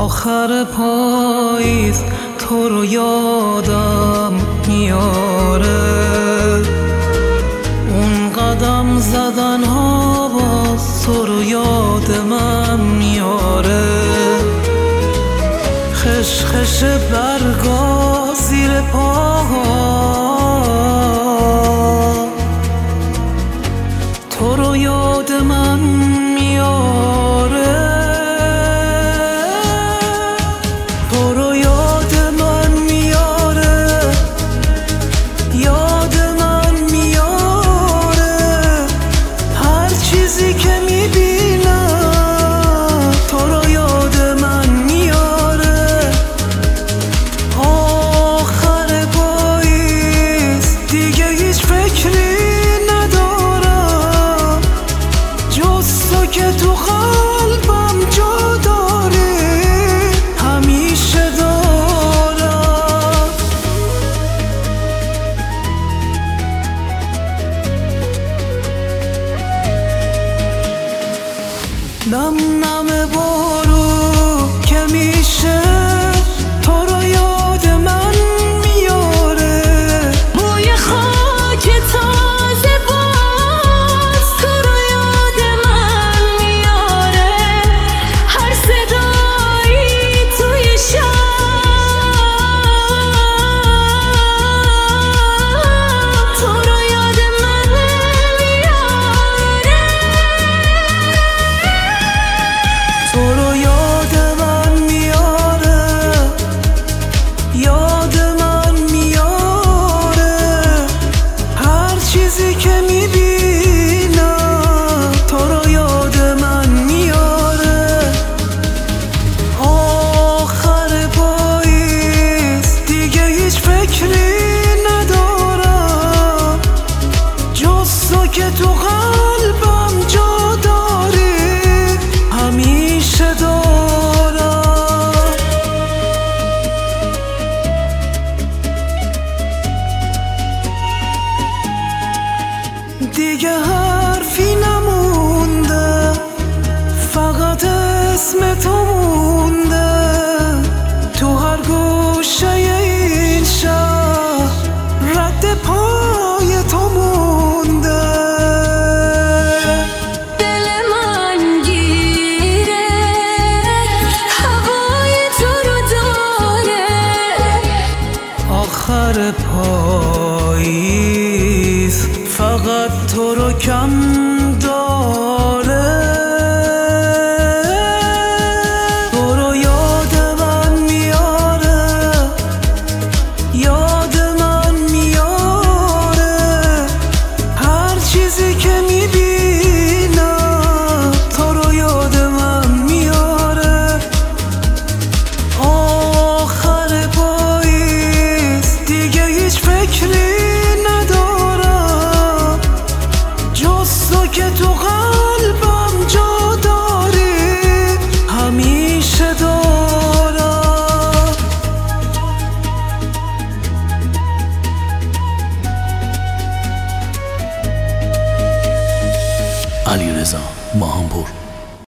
آخر پاییز تو رو یادم میاره، اون قدم زدن ها باز تو رو یاد من میاره. خشخش برگا زیر پاها تو رو یاد من میاره، تو رو یاد من میاره، یاد من میاره. هر چیزی که میبینم تو رو یاد من میاره. آخر پاییز دیگه هیچ فکری ندارم جز تو که تو قلبم جا داری، همیشه دارم. نم نم بارو که